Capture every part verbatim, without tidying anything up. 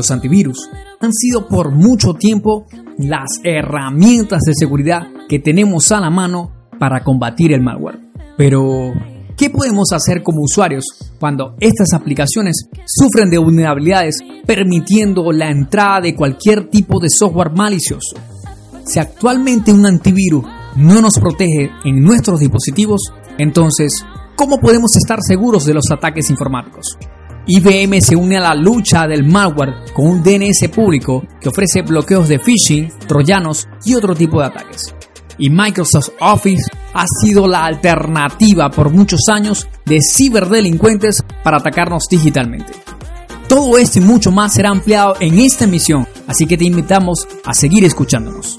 Los antivirus han sido por mucho tiempo las herramientas de seguridad que tenemos a la mano para combatir el malware. Pero, ¿qué podemos hacer como usuarios cuando estas aplicaciones sufren de vulnerabilidades permitiendo la entrada de cualquier tipo de software malicioso? Si actualmente un antivirus no nos protege en nuestros dispositivos, entonces, ¿cómo podemos estar seguros de los ataques informáticos? I B M se une a la lucha del malware con un D N S público que ofrece bloqueos de phishing, troyanos y otro tipo de ataques. Y Microsoft Office ha sido la alternativa por muchos años de ciberdelincuentes para atacarnos digitalmente. Todo esto y mucho más será ampliado en esta emisión, así que te invitamos a seguir escuchándonos.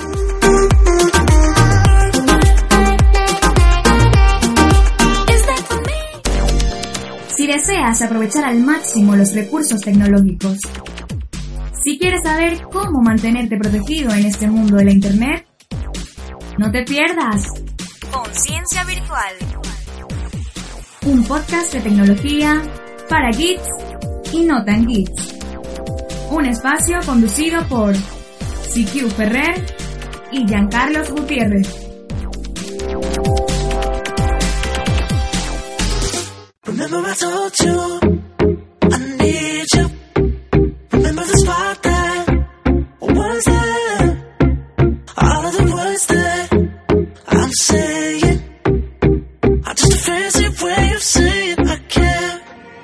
Si deseas aprovechar al máximo los recursos tecnológicos, si quieres saber cómo mantenerte protegido en este mundo de la Internet, no te pierdas Conciencia Virtual, un podcast de tecnología para geeks y no tan geeks. Un espacio conducido por C Q Ferrer y Giancarlos Gutiérrez. Remember I told you I need you. Remember the spot that was there. All of the words that I'm saying are just a fancy way of saying I care.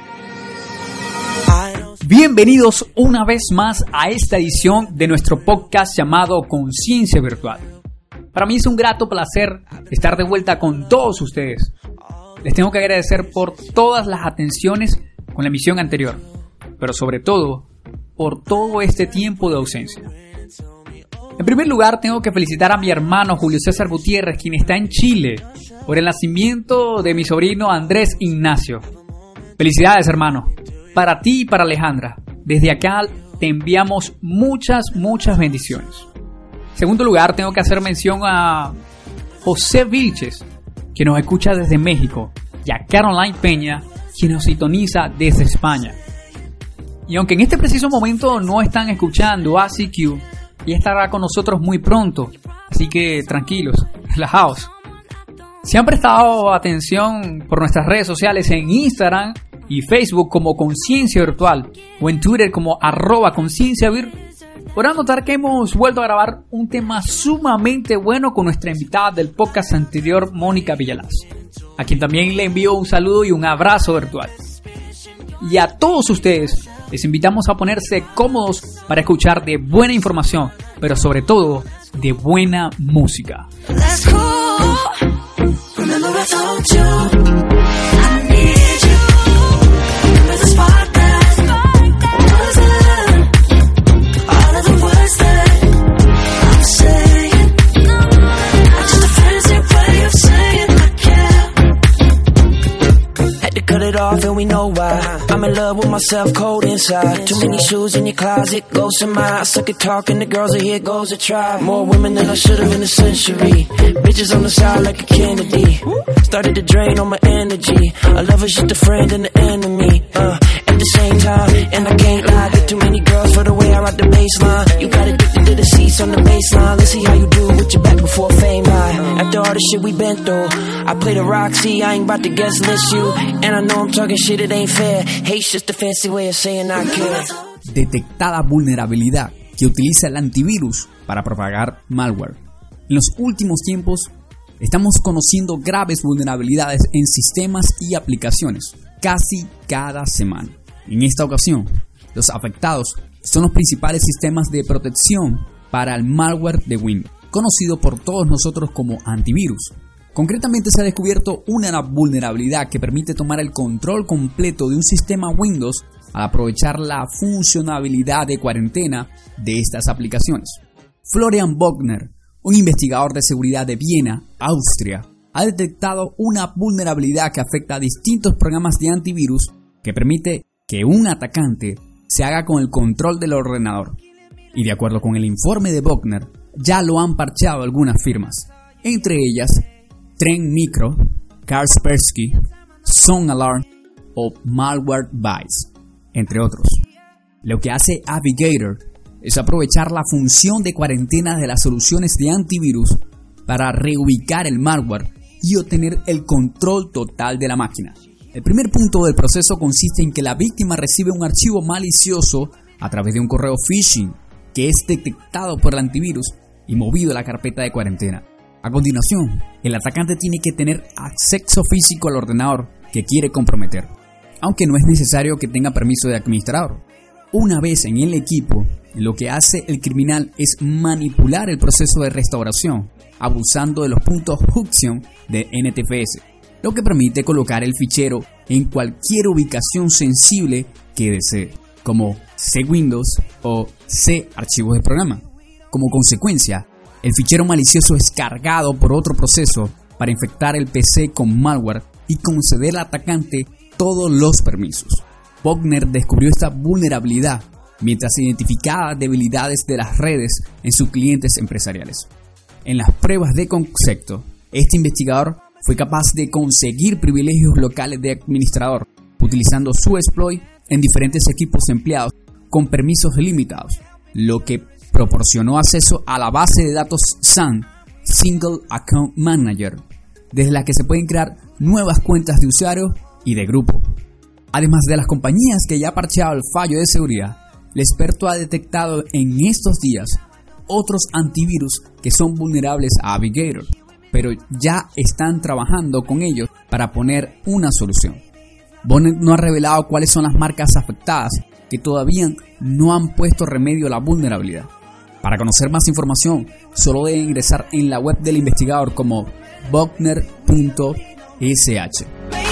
Bienvenidos una vez más a esta edición de nuestro podcast llamado Conciencia Virtual. Para mí es un grato placer estar de vuelta con todos ustedes. Les tengo que agradecer por todas las atenciones con la emisión anterior, pero sobre todo por todo este tiempo de ausencia. En primer lugar, tengo que felicitar a mi hermano Julio César Gutiérrez, quien está en Chile, por el nacimiento de mi sobrino Andrés Ignacio. Felicidades, hermano, para ti y para Alejandra. Desde acá te enviamos muchas, muchas bendiciones. En segundo lugar, tengo que hacer mención a José Vilches, que nos escucha desde México, y a Caroline Peña, quien nos sintoniza desde España. Y aunque en este preciso momento no están escuchando a C Q, ella estará con nosotros muy pronto, así que tranquilos, relajaos. Si han prestado atención por nuestras redes sociales en Instagram y Facebook como Conciencia Virtual, o en Twitter como arroba Conciencia Vir, podrán notar que hemos vuelto a grabar un tema sumamente bueno con nuestra invitada del podcast anterior, Mónica Villalaz, a quien también le envío un saludo y un abrazo virtual. Y a todos ustedes les invitamos a ponerse cómodos para escuchar de buena información, pero sobre todo de buena música. Cut it off and we know why. I'm in love with myself, cold inside. Too many shoes in your closet, ghosts in my eyes. Suck it talking, the girls are here, goes a try. More women than I should've in a century. Bitches on the side like a Kennedy. Started to drain on my energy. I love her, she's the friend and the enemy. Uh, at the same time, and I can't lie. Get too many girls for the way I rock the baseline. You got addicted to the seats on the baseline. Let's see how you do with your back before fame high. After all the shit we been through, I play the Roxy, I ain't about to guest list you. And I know I'm talking shit, it ain't fair. Hate's just a fancy way of saying I care. Detectada vulnerabilidad que utiliza el antivirus para propagar malware. En los últimos tiempos estamos conociendo graves vulnerabilidades en sistemas y aplicaciones casi cada semana. En esta ocasión, los afectados son los principales sistemas de protección para el malware de Windows, conocido por todos nosotros como antivirus. Concretamente se ha descubierto una vulnerabilidad que permite tomar el control completo de un sistema Windows al aprovechar la funcionalidad de cuarentena de estas aplicaciones. Florian Bogner, un investigador de seguridad de Viena, Austria, ha detectado una vulnerabilidad que afecta a distintos programas de antivirus que permite que un atacante se haga con el control del ordenador. Y de acuerdo con el informe de Bogner, ya lo han parcheado algunas firmas, entre ellas Trend Micro, Kaspersky, Sun Alarm o Malwarebytes, entre otros. Lo que hace Avigator es aprovechar la función de cuarentena de las soluciones de antivirus para reubicar el malware y obtener el control total de la máquina. El primer punto del proceso consiste en que la víctima recibe un archivo malicioso a través de un correo phishing que es detectado por el antivirus y movido a la carpeta de cuarentena. A continuación, el atacante tiene que tener acceso físico al ordenador que quiere comprometer, aunque no es necesario que tenga permiso de administrador. Una vez en el equipo, lo que hace el criminal es manipular el proceso de restauración, abusando de los puntos junction de N T F S, lo que permite colocar el fichero en cualquier ubicación sensible que desee, como C Windows o C archivos de programa. Como consecuencia, el fichero malicioso es cargado por otro proceso para infectar el P C con malware y conceder al atacante todos los permisos. Bogner descubrió esta vulnerabilidad mientras identificaba debilidades de las redes en sus clientes empresariales. En las pruebas de concepto, este investigador fue capaz de conseguir privilegios locales de administrador, utilizando su exploit en diferentes equipos empleados con permisos limitados, lo que proporcionó acceso a la base de datos S A N, Single Account Manager, desde la que se pueden crear nuevas cuentas de usuario y de grupo. Además de las compañías que ya han parcheado el fallo de seguridad, el experto ha detectado en estos días otros antivirus que son vulnerables a Avigator, pero ya están trabajando con ellos para poner una solución. Bonnet no ha revelado cuáles son las marcas afectadas que todavía no han puesto remedio a la vulnerabilidad. Para conocer más información, solo deben ingresar en la web del investigador como bogner punto s h.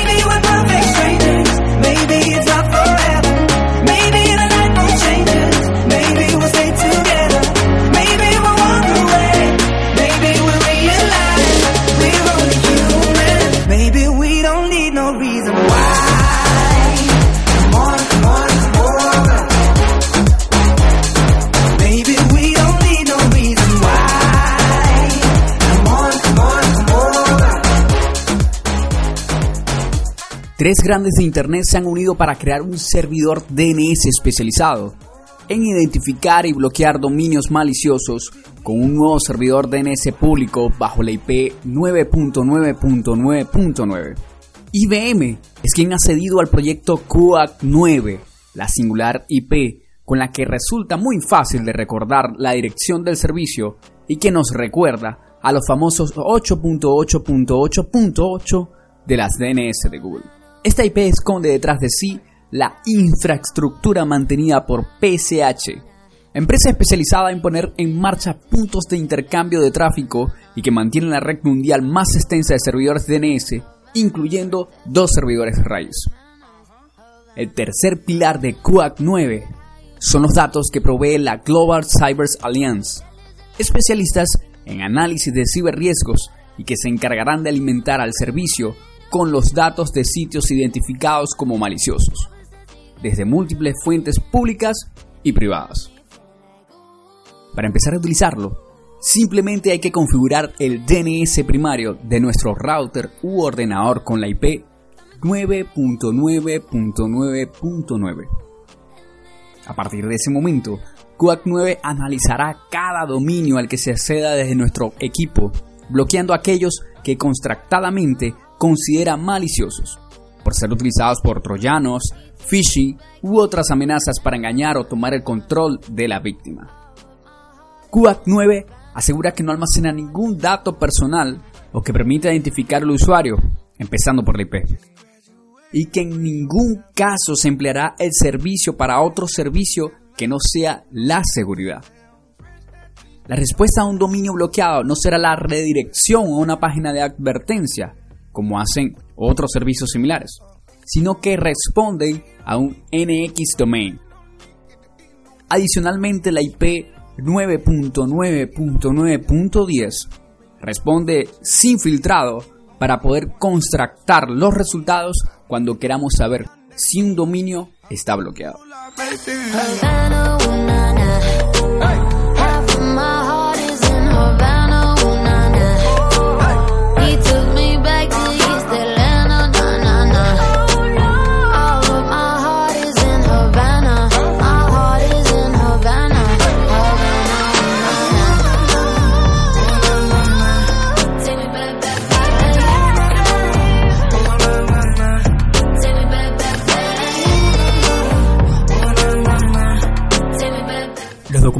Tres grandes de Internet se han unido para crear un servidor D N S especializado en identificar y bloquear dominios maliciosos con un nuevo servidor D N S público bajo la I P nueve punto nueve punto nueve punto nueve. I B M es quien ha cedido al proyecto Q A C nueve, la singular I P con la que resulta muy fácil de recordar la dirección del servicio y que nos recuerda a los famosos ocho punto ocho punto ocho punto ocho de las D N S de Google. Esta I P esconde detrás de sí la infraestructura mantenida por P C H, empresa especializada en poner en marcha puntos de intercambio de tráfico y que mantiene la red mundial más extensa de servidores D N S, incluyendo dos servidores RAID. El tercer pilar de Q A C nueve son los datos que provee la Global Cyber Alliance, especialistas en análisis de ciberriesgos y que se encargarán de alimentar al servicio con los datos de sitios identificados como maliciosos, desde múltiples fuentes públicas y privadas. Para empezar a utilizarlo, simplemente hay que configurar el D N S primario de nuestro router u ordenador con la I P nueve punto nueve punto nueve punto nueve. A partir de ese momento, Q A C nueve analizará cada dominio al que se acceda desde nuestro equipo, bloqueando aquellos que contractadamente considera maliciosos, por ser utilizados por troyanos, phishing u otras amenazas para engañar o tomar el control de la víctima. Q A C nueve asegura que no almacena ningún dato personal o que permita identificar al usuario, empezando por la I P, y que en ningún caso se empleará el servicio para otro servicio que no sea la seguridad. La respuesta a un dominio bloqueado no será la redirección a una página de advertencia, como hacen otros servicios similares, sino que responden a un N X domain. Adicionalmente, la I P nueve punto nueve punto nueve punto diez responde sin filtrado para poder contrastar los resultados cuando queramos saber si un dominio está bloqueado.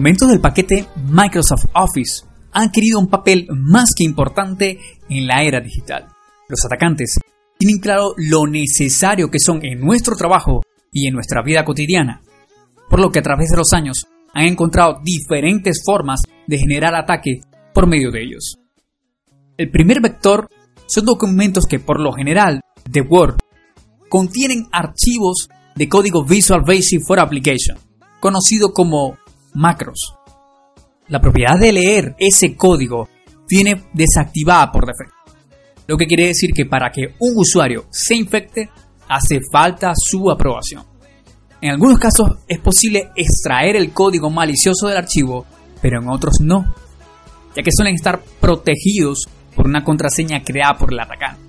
documentos del paquete Microsoft Office han adquirido un papel más que importante en la era digital. Los atacantes tienen claro lo necesario que son en nuestro trabajo y en nuestra vida cotidiana, por lo que a través de los años han encontrado diferentes formas de generar ataque por medio de ellos. El primer vector son documentos que por lo general, de Word, contienen archivos de código Visual Basic for Application, conocido como macros. La propiedad de leer ese código viene desactivada por defecto, lo que quiere decir que para que un usuario se infecte, hace falta su aprobación. En algunos casos es posible extraer el código malicioso del archivo, pero en otros no, ya que suelen estar protegidos por una contraseña creada por el atacante.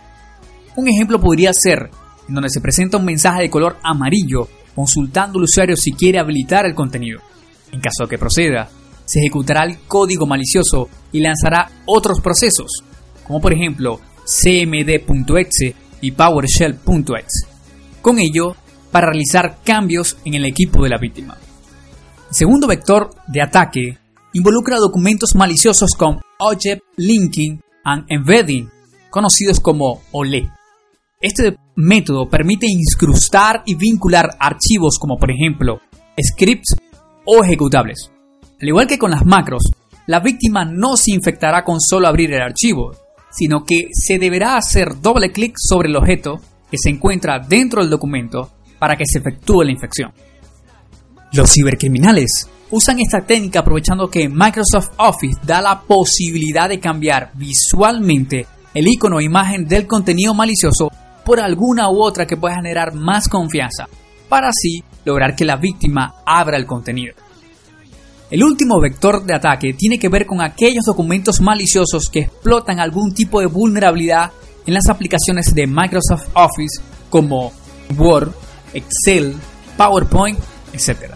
Un ejemplo podría ser en donde se presenta un mensaje de color amarillo consultando al usuario si quiere habilitar el contenido. En caso de que proceda, se ejecutará el código malicioso y lanzará otros procesos, como por ejemplo C M D punto E X E y PowerShell punto E X E, con ello para realizar cambios en el equipo de la víctima. El segundo vector de ataque involucra documentos maliciosos con Object Linking and Embedding, conocidos como O L E. Este método permite incrustar y vincular archivos como por ejemplo scripts o ejecutables. Al igual que con las macros, la víctima no se infectará con solo abrir el archivo, sino que se deberá hacer doble clic sobre el objeto que se encuentra dentro del documento para que se efectúe la infección. Los cibercriminales usan esta técnica aprovechando que Microsoft Office da la posibilidad de cambiar visualmente el icono o imagen del contenido malicioso por alguna u otra que pueda generar más confianza, para así lograr que la víctima abra el contenido. El último vector de ataque tiene que ver con aquellos documentos maliciosos que explotan algún tipo de vulnerabilidad en las aplicaciones de Microsoft Office como Word, Excel, PowerPoint, etcétera.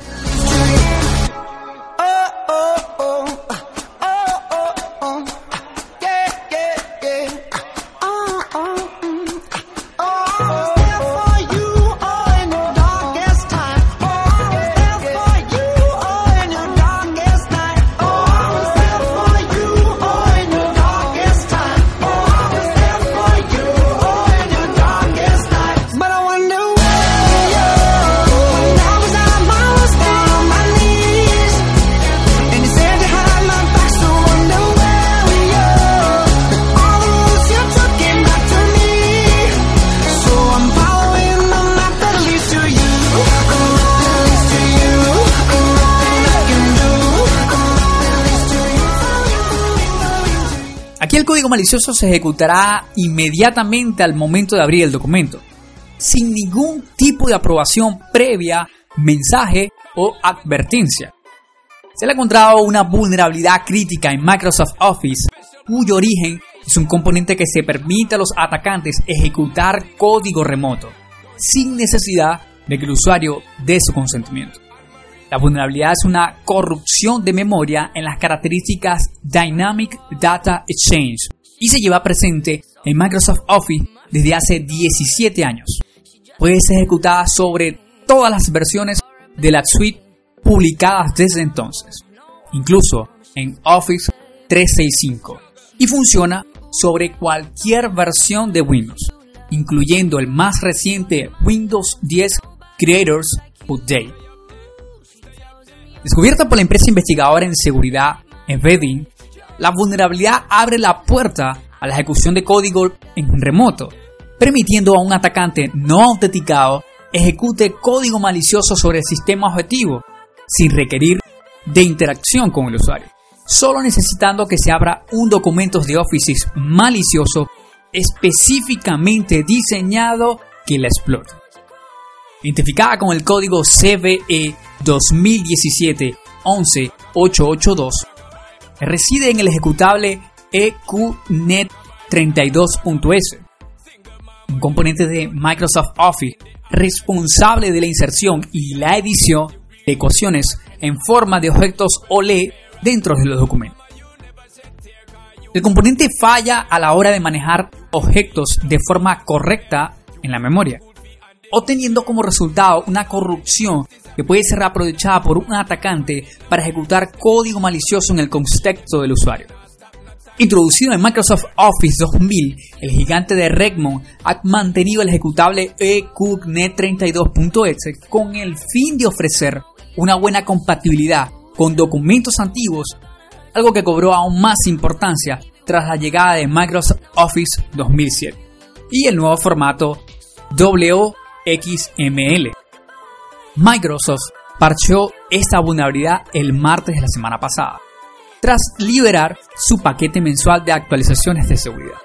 Aquí el código malicioso se ejecutará inmediatamente al momento de abrir el documento, sin ningún tipo de aprobación previa, mensaje o advertencia. Se le ha encontrado una vulnerabilidad crítica en Microsoft Office, cuyo origen es un componente que se permite a los atacantes ejecutar código remoto, sin necesidad de que el usuario dé su consentimiento. La vulnerabilidad es una corrupción de memoria en las características Dynamic Data Exchange y se lleva presente en Microsoft Office desde hace diecisiete años. Puede ser ejecutada sobre todas las versiones de la suite publicadas desde entonces, incluso en Office trescientos sesenta y cinco, y funciona sobre cualquier versión de Windows, incluyendo el más reciente Windows diez Creators Update. Descubierta por la empresa investigadora en seguridad Embedding, la vulnerabilidad abre la puerta a la ejecución de código en remoto, permitiendo a un atacante no autenticado ejecute código malicioso sobre el sistema objetivo, sin requerir de interacción con el usuario, solo necesitando que se abra un documento de Office malicioso específicamente diseñado que la explote. Identificada con el código C V E dos mil diecisiete once ochocientos ochenta y dos, reside en el ejecutable E Q net treinta y dos punto S, un componente de Microsoft Office responsable de la inserción y la edición de ecuaciones en forma de objetos O L E dentro de los documentos. El componente falla a la hora de manejar objetos de forma correcta en la memoria, obteniendo como resultado una corrupción que puede ser aprovechada por un atacante para ejecutar código malicioso en el contexto del usuario. Introducido en Microsoft Office dos mil, el gigante de Redmond ha mantenido el ejecutable E Q Net treinta y dos punto exe con el fin de ofrecer una buena compatibilidad con documentos antiguos, algo que cobró aún más importancia tras la llegada de Microsoft Office dos mil siete y el nuevo formato W X M L. Microsoft parcheó esta vulnerabilidad el martes de la semana pasada, tras liberar su paquete mensual de actualizaciones de seguridad.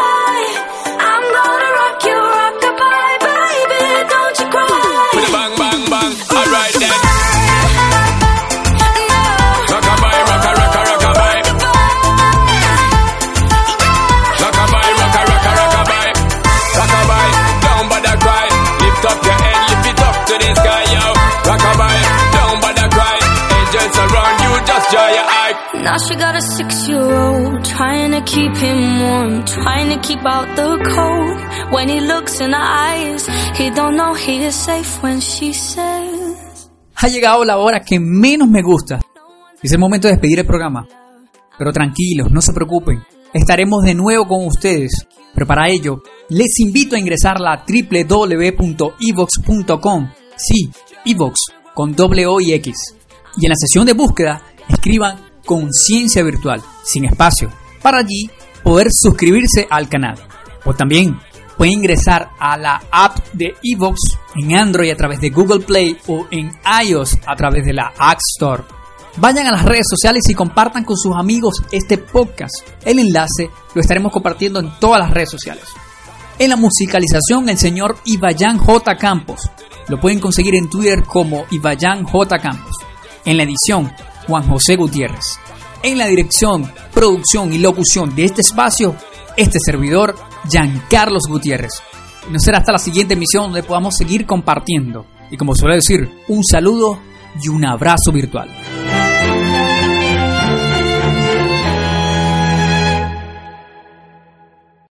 Now she got a six-year-old, trying to keep him warm, trying to keep out the cold. When he looks in her eyes, he don't know he is safe when she says. Ha llegado la hora que menos me gusta. Es el momento de despedir el programa. Pero tranquilos, no se preocupen. Estaremos de nuevo con ustedes. Pero para ello, les invito a ingresar a la doble u doble u doble u punto ivox punto com. Sí, iVox, con doble O y X. Y en la sesión de búsqueda, escriban Conciencia Virtual, sin espacio, para allí poder suscribirse al canal. O también pueden ingresar a la app de iVox en Android a través de Google Play o en iOS a través de la App Store. Vayan a las redes sociales y compartan con sus amigos este podcast. El enlace lo estaremos compartiendo en todas las redes sociales. En la musicalización, el señor Ivayan J. Campos. Lo pueden conseguir en Twitter como Ivayan J. Campos. En la edición, Juan José Gutiérrez. En la dirección, producción y locución de este espacio, este servidor, Giancarlos Gutiérrez. Y no será hasta la siguiente emisión donde podamos seguir compartiendo. Y como suele decir, un saludo y un abrazo virtual.